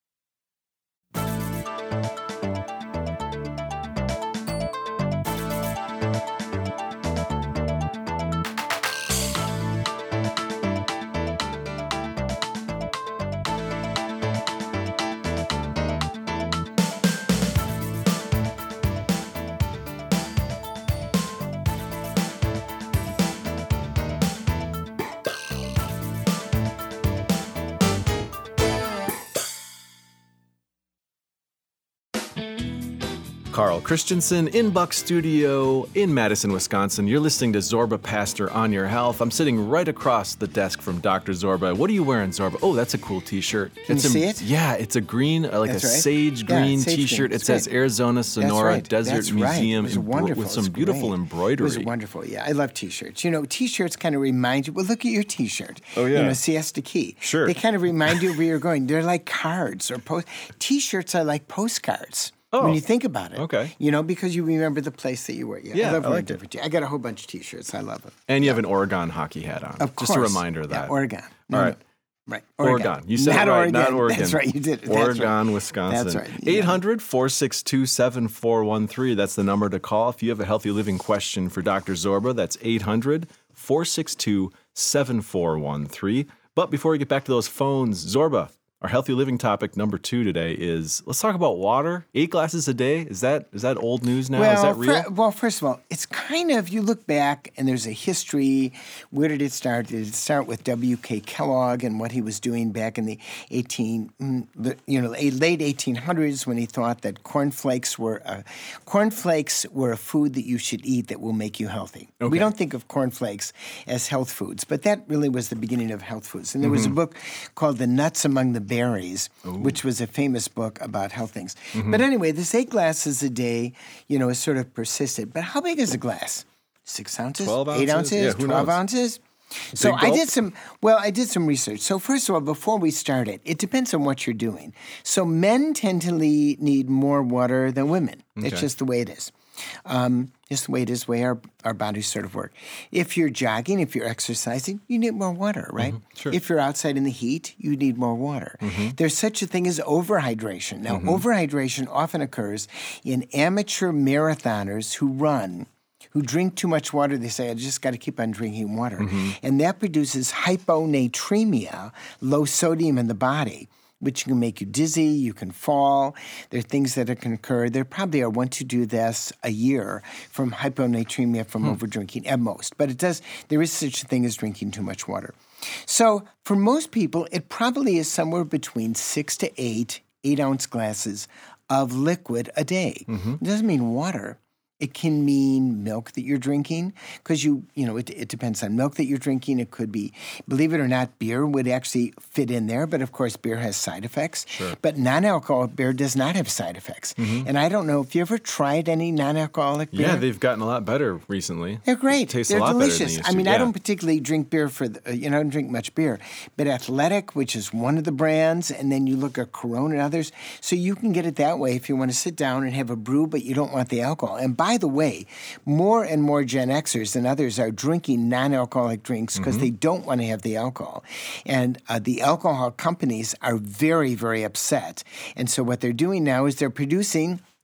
Carl Christensen in Buck Studio in Madison, Wisconsin. You're listening to Zorba Pastor on Your Health. I'm sitting right across the desk from Dr. Zorba. What are you wearing, Zorba? Oh, that's a cool T-shirt. Can you see it? Yeah, it's a green, like That's a right. sage green sage T-shirt. green. It says Great. Arizona Sonora That's right. Desert That's Museum right. It was wonderful. with some It's beautiful great. embroidery. It was wonderful. Yeah, I love T-shirts. You know, T-shirts kind of remind you. Well, look at your T-shirt. Oh, yeah. You know, Siesta Key. Sure. They kind of remind you of where you're going. They're like cards or T-shirts are like postcards. Oh, when you think about it. okay. You know, because you remember the place that you were. Yeah, I love I wearing like it. different. I got a whole bunch of T-shirts. I love it. And you have an Oregon hockey hat on. Of course. Just a reminder of that. Yeah, Oregon. All right. Right. Oregon. You said not it right, Oregon. not Oregon. That's right, you did. That's Oregon, right. Wisconsin. That's right. Yeah. 800-462-7413. That's the number to call if you have a healthy living question for Dr. Zorba. That's 800-462-7413. But before we get back to those phones, Zorba, our healthy living topic number 2 today is, let's talk about water. 8 glasses a day. Is that old news now? Is that real? Well, first of all, it's kind of, you look back and there's a history. Where did it start? Did it start with W.K. Kellogg and what he was doing back in the late 1800s when he thought that cornflakes were a food that you should eat that will make you healthy. Okay. We don't think of cornflakes as health foods, but that really was the beginning of health foods. And there was a book called The Nuts Among the Berries, which was a famous book about health things. But anyway, this 8 glasses a day, is sort of persistent. But how big is a glass? 6 ounces? 12 8 ounces? ounces? Yeah, who 12 knows? ounces? So Big I gulp? did some research. So first of all, before we start it depends on what you're doing. So men tend to need more water than women. It's Okay. just the way it is. Just the way it is, the way our bodies sort of work. If you're jogging, if you're exercising, you need more water, right? Sure. If you're outside in the heat, you need more water. There's such a thing as overhydration. Now, overhydration often occurs in amateur marathoners who drink too much water. They say, I just got to keep on drinking water. And that produces hyponatremia, low sodium in the body, which can make you dizzy, you can fall. There are things that can occur. There probably are 1-2 deaths a year from hyponatremia from overdrinking at most. But there is such a thing as drinking too much water. So for most people, it probably is somewhere between 6 to 8 8-ounce glasses of liquid a day. It doesn't mean water. It can mean milk that you're drinking because it depends on milk that you're drinking. It could be, believe it or not, beer would actually fit in there. But, of course, beer has side effects. Sure. But non-alcoholic beer does not have side effects. And I don't know if you ever tried any non-alcoholic beer. Yeah, they've gotten a lot better recently. They're great. It tastes They're a lot delicious. better than they used I to. mean, Yeah. I don't particularly drink beer I don't drink much beer. But Athletic, which is one of the brands, and then you look at Corona and others. So you can get it that way if you want to sit down and have a brew, but you don't want the alcohol. And by the way, more and more Gen Xers and others are drinking non-alcoholic drinks because they don't want to have the alcohol. And the alcohol companies are very, very upset. And so what they're doing now is they're producing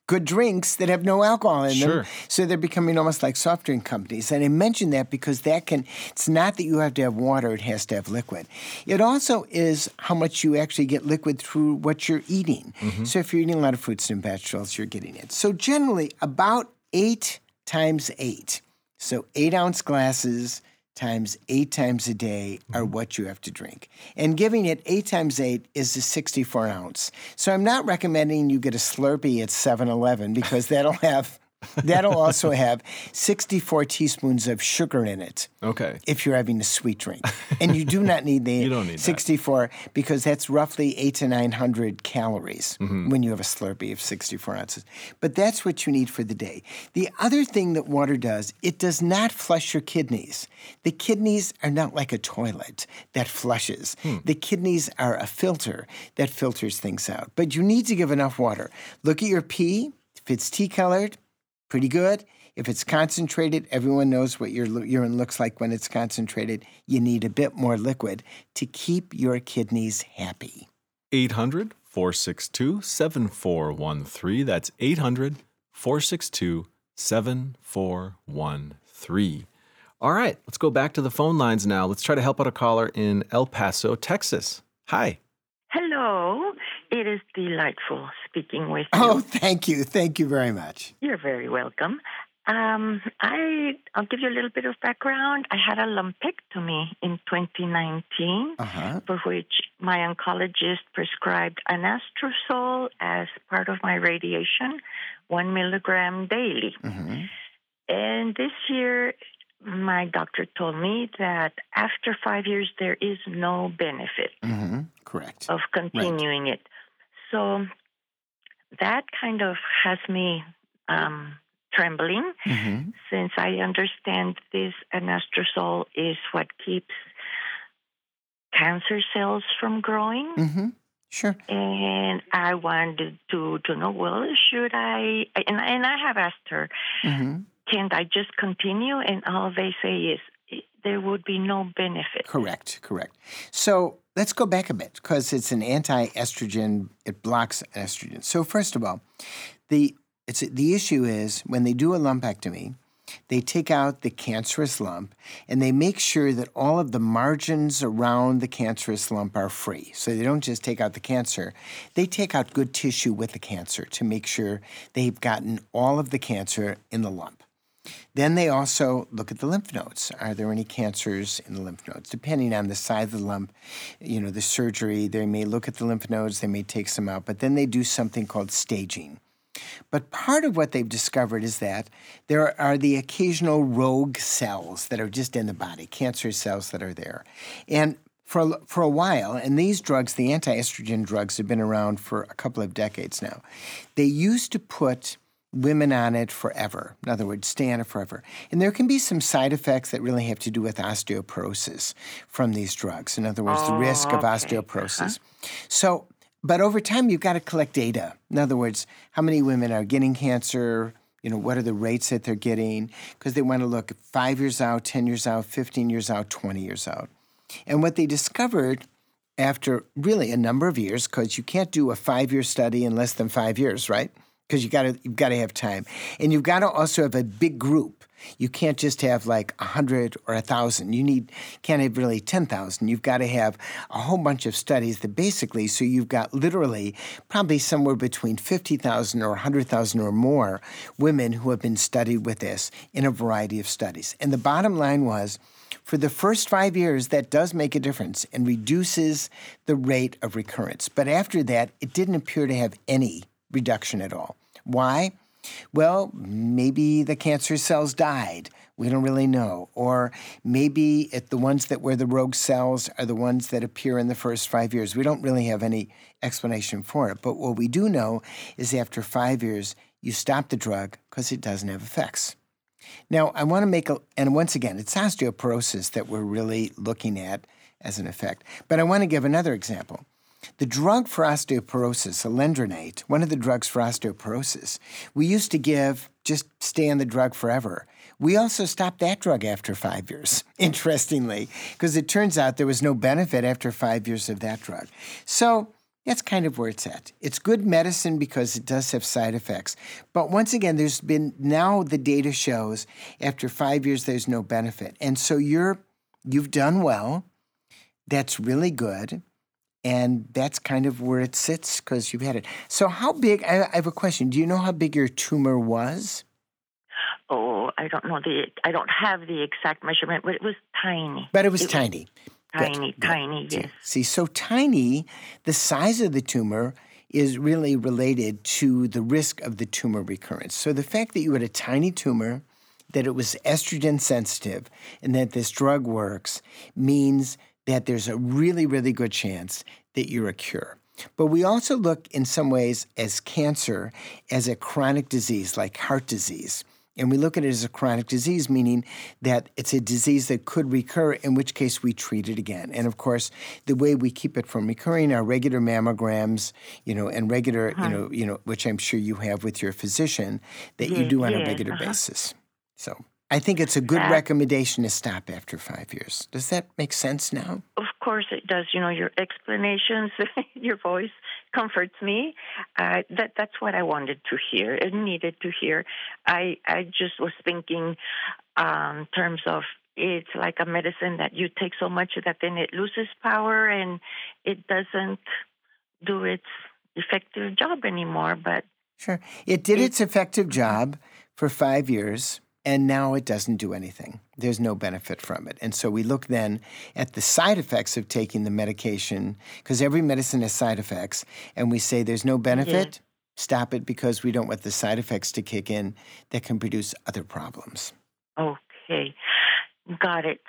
good drinks that have no alcohol in Sure. them. So they're becoming almost like soft drink companies. And I mention that because it's not that you have to have water, it has to have liquid. It also is how much you actually get liquid through what you're eating. So if you're eating a lot of fruits and vegetables, you're getting it. So generally, about 8 times 8. So 8-ounce glasses times 8 times a day are what you have to drink. And giving it 8 times 8 is a 64-ounce. So I'm not recommending you get a Slurpee at 7-Eleven because that'll also have 64 teaspoons of sugar in it. Okay. If you're having a sweet drink. And you do not need the You don't need 64 because that's roughly 800 to 900 calories when you have a Slurpee of 64 ounces. But that's what you need for the day. The other thing that water does, it does not flush your kidneys. The kidneys are not like a toilet that flushes. The kidneys are a filter that filters things out. But you need to give enough water. Look at your pee. If it's tea-colored, pretty good. If it's concentrated, everyone knows what your urine looks like when it's concentrated. You need a bit more liquid to keep your kidneys happy. 800-462-7413. That's 800-462-7413. All right, let's go back to the phone lines now. Let's try to help out a caller in El Paso, Texas. Hi. Hello. It is delightful speaking with you. Oh, thank you. Thank you very much. You're very welcome. I'll give you a little bit of background. I had a lumpectomy in 2019, for which my oncologist prescribed anastrozole as part of my radiation, 1 milligram daily. And this year, my doctor told me that after 5 years, there is no benefit Correct. of continuing it. So that kind of has me trembling, since I understand this anastrozole is what keeps cancer cells from growing. Sure. And I wanted to know, well, should I? And I have asked her, can't I just continue? And all they say is there would be no benefit. Correct. So let's go back a bit because it's an anti-estrogen. It blocks estrogen. So first of all, the issue is when they do a lumpectomy, they take out the cancerous lump and they make sure that all of the margins around the cancerous lump are free. So they don't just take out the cancer, they take out good tissue with the cancer to make sure they've gotten all of the cancer in the lump. Then they also look at the lymph nodes. Are there any cancers in the lymph nodes? Depending on the size of the lump, the surgery, they may look at the lymph nodes, they may take some out, but then they do something called staging. But part of what they've discovered is that there are the occasional rogue cells that are just in the body, cancer cells that are there. And for a while, and these drugs, the anti-estrogen drugs, have been around for a couple of decades now, they used to put women on it forever. In other words, stay on it forever. And there can be some side effects that really have to do with osteoporosis from these drugs. In other words, the risk of osteoporosis. But over time, you've got to collect data. In other words, how many women are getting cancer? What are the rates that they're getting? Because they want to look 5 years out, 10 years out, 15 years out, 20 years out. And what they discovered after really a number of years, because you can't do a 5-year study in less than 5 years, right? Because you've got to have time. And you've got to also have a big group. You can't just have like 100 or 1,000. Can't have really 10,000. You've got to have a whole bunch of studies that basically, so you've got literally probably somewhere between 50,000 or 100,000 or more women who have been studied with this in a variety of studies. And the bottom line was, for the first 5 years, that does make a difference and reduces the rate of recurrence. But after that, it didn't appear to have any reduction at all. Why? Well, maybe the cancer cells died. We don't really know. Or maybe the ones that were the rogue cells are the ones that appear in the first 5 years. We don't really have any explanation for it. But what we do know is after 5 years, you stop the drug because it doesn't have effects. Now, I want to and once again, it's osteoporosis that we're really looking at as an effect. But I want to give another example. The drug for osteoporosis, alendronate, one of the drugs for osteoporosis, we used to give, just stay on the drug forever. We also stopped that drug after 5 years, interestingly, because it turns out there was no benefit after 5 years of that drug. So That's kind of where it's at. It's good medicine because it does have side effects. But once again, now the data shows after 5 years, there's no benefit. And so you've done well. That's really good. And that's kind of where it sits because you've had it. So how big, I have a question. Do you know how big your tumor was? Oh, I don't know. I don't have the exact measurement, but it was tiny. But it was tiny. Tiny, yes. See, so tiny, the size of the tumor is really related to the risk of the tumor recurrence. So the fact that you had a tiny tumor, that it was estrogen sensitive, and that this drug works means that there's a really, really good chance that you're a cure. But we also look in some ways as cancer as a chronic disease like heart disease. And we look at it as a chronic disease, meaning that it's a disease that could recur, in which case we treat it again. And of course, the way we keep it from recurring are regular mammograms, and regular, which I'm sure you have with your physician, that you do on a regular basis. So I think it's a good recommendation to stop after 5 years. Does that make sense now? Of course it does. Your explanations, your voice comforts me. That's what I wanted to hear and needed to hear. I just was thinking in terms of it's like a medicine that you take so much that then it loses power and it doesn't do its effective job anymore. But sure, it did its effective job for 5 years. And now it doesn't do anything. There's no benefit from it. And so we look then at the side effects of taking the medication, because every medicine has side effects, and we say there's no benefit, stop it because we don't want the side effects to kick in that can produce other problems. Okay. Got it.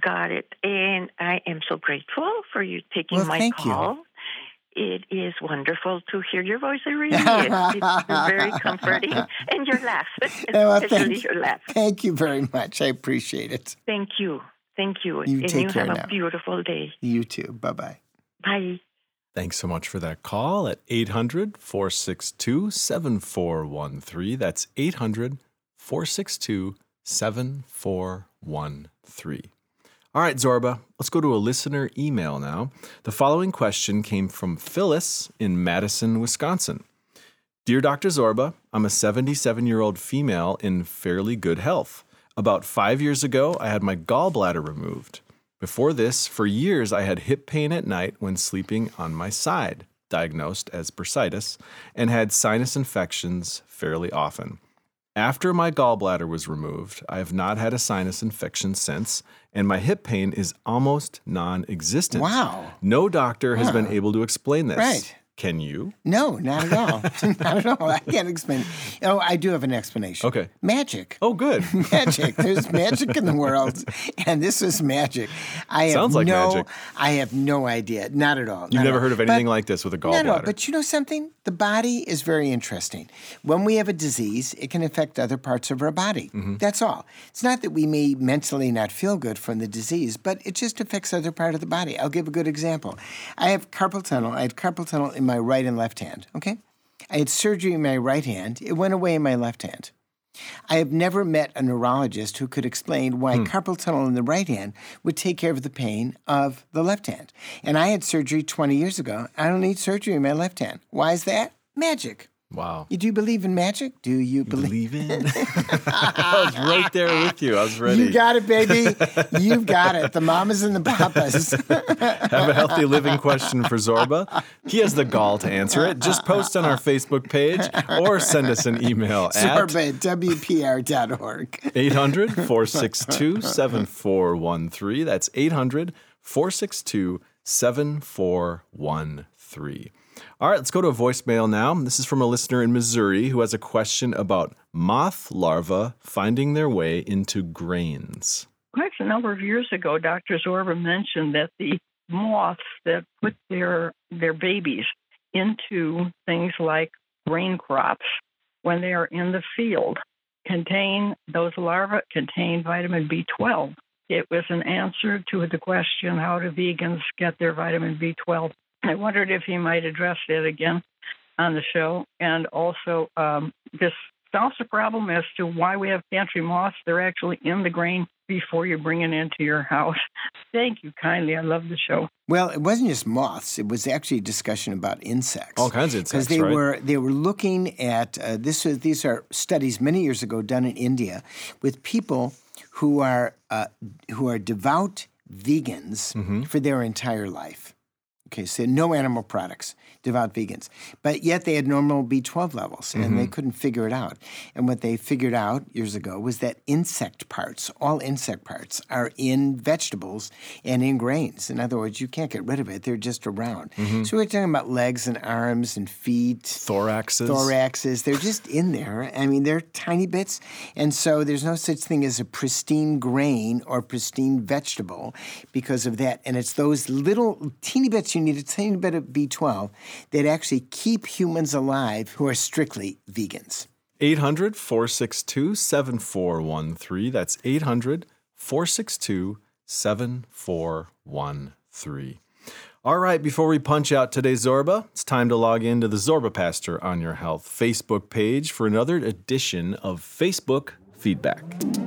And I am so grateful for you taking my call. You. It is wonderful to hear your voice. It really is. It's very comforting. And your laugh, especially your laugh. Thank you very much. I appreciate it. Thave a beautiful day. You too. Bye-bye. Bye. Thanks so much for that call at 800-462-7413. That's 800-462-7413. All right, Zorba, let's go to a listener email now. The following question came from Phyllis in Madison, Wisconsin. Dear Dr. Zorba, I'm a 77-year-old female in fairly good health. About 5 years ago, I had my gallbladder removed. Before this, for years, I had hip pain at night when sleeping on my side, diagnosed as bursitis, and had sinus infections fairly often. After my gallbladder was removed, I have not had a sinus infection since, and my hip pain is almost non-existent. Wow. No doctor has been able to explain this. Right. Can you? No, not at all. Not at all. I can't explain. Oh, I do have an explanation. Okay. Magic. Oh, good. Magic. There's magic in the world, and this is magic. Sounds like magic. I have no idea. Not at all. You've never heard of anything like this with a gallbladder? No, but you know something? The body is very interesting. When we have a disease, it can affect other parts of our body. Mm-hmm. That's all. It's not that we may mentally not feel good from the disease, but it just affects other part of the body. I'll give a good example. I have carpal tunnel. I had carpal tunnel in my right and left hand, okay? I had surgery in my right hand. It went away in my left hand. I have never met a neurologist who could explain why carpal tunnel in the right hand would take care of the pain of the left hand. And I had surgery 20 years ago. I don't need surgery in my left hand. Why is that? Magic. Wow. Do you believe in magic? Do you believe in? I was right there with you. I was ready. You got it, baby. You got it. The mamas and the papas. Have a healthy living question for Zorba? He has the gall to answer it. Just post on our Facebook page or send us an email at zorba@wpr.org. 800-462-7413. That's 800-462-7413. All right, let's go to a voicemail now. This is from a listener in Missouri who has a question about moth larvae finding their way into grains. Quite a number of years ago, Dr. Zorba mentioned that the moths that put their babies into things like grain crops when they are in the field those larvae contain vitamin B12. It was an answer to the question, how do vegans get their vitamin B12? I wondered if he might address it again on the show. And also, this solves the problem as to why we have pantry moths. They're actually in the grain before you bring it into your house. Thank you kindly. I love the show. Well, it wasn't just moths. It was actually a discussion about insects. All kinds of insects, because they were looking at these are studies many years ago done in India with people who are devout vegans for their entire life. Okay, so no animal products, devout vegans. But yet they had normal B12 levels, and they couldn't figure it out. And what they figured out years ago was that all insect parts, are in vegetables and in grains. In other words, you can't get rid of it. They're just around. So we're talking about legs and arms and feet. Thoraxes. They're just in there. I mean, they're tiny bits. And so there's no such thing as a pristine grain or pristine vegetable because of that. And it's those little teeny bits you need a tiny bit of B12 that actually keep humans alive who are strictly vegans. 800-462-7413. That's 800-462-7413. All right, before we punch out today's Zorba, it's time to log into the Zorba Pastor on Your Health Facebook page for another edition of Facebook Feedback.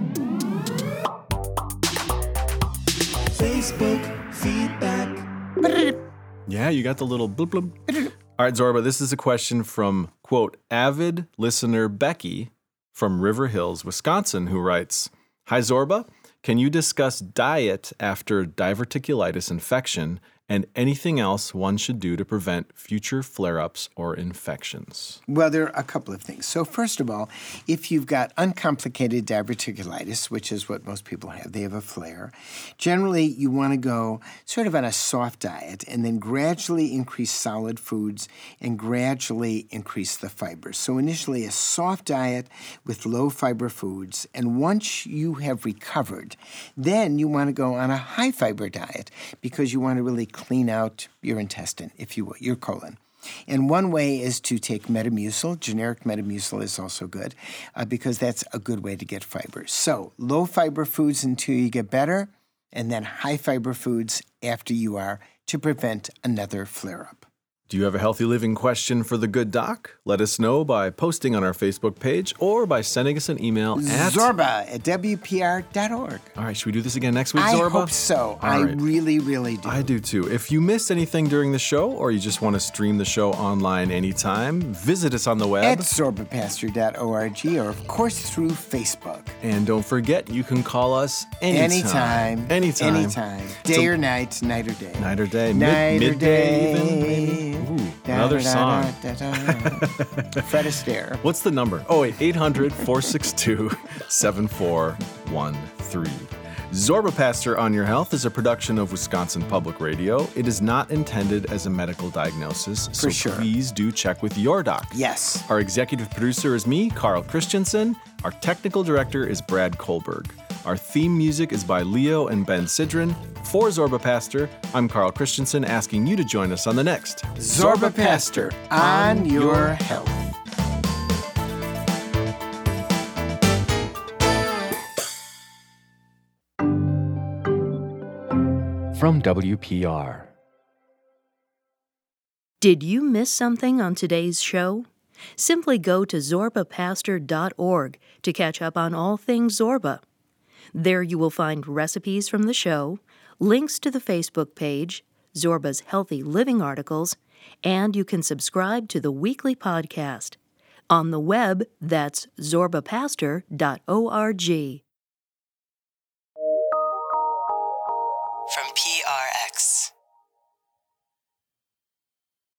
Facebook Feedback. Yeah, you got the little bloop bloop. All right, Zorba, this is a question from, quote, avid listener Becky from River Hills, Wisconsin, who writes, Hi, Zorba. Can you discuss diet after diverticulitis infection and anything else one should do to prevent future flare-ups or infections? Well, there are a couple of things. So first of all, if you've got uncomplicated diverticulitis, which is what most people have, they have a flare, generally you want to go sort of on a soft diet and then gradually increase solid foods and gradually increase the fibers. So initially a soft diet with low fiber foods, and once you have recovered, then you want to go on a high fiber diet because you want to really clean out your intestine, if you will, your colon. And one way is to take Metamucil. Generic Metamucil is also good because that's a good way to get fiber. So low fiber foods until you get better, and then high fiber foods after you are to prevent another flare-up. Do you have a healthy living question for the good doc? Let us know by posting on our Facebook page or by sending us an email at zorba@wpr.org. All right, should we do this again next week, Zorba? I hope so. I really, really do. I do too. If you missed anything during the show or you just want to stream the show online anytime, visit us on the web at zorbapastor.org or, of course, through Facebook. And don't forget, you can call us anytime. Anytime. Day or night, night or day. Night or day. Midday even, maybe. Ooh, another song. Fred Astaire. What's the number? Oh, wait, 800-462-7413. Zorba Pastor on Your Health is a production of Wisconsin Public Radio. It is not intended as a medical diagnosis, so please do check with your doc. Yes. Our executive producer is me, Carl Christensen. Our technical director is Brad Kohlberg. Our theme music is by Leo and Ben Sidran. For Zorba Pastor, I'm Carl Christensen, asking you to join us on the next Zorba Pastor on Your Health. From WPR. Did you miss something on today's show? Simply go to zorbapastor.org to catch up on all things Zorba. There you will find recipes from the show, links to the Facebook page, Zorba's Healthy Living articles, and you can subscribe to the weekly podcast. On the web, that's zorbapastor.org.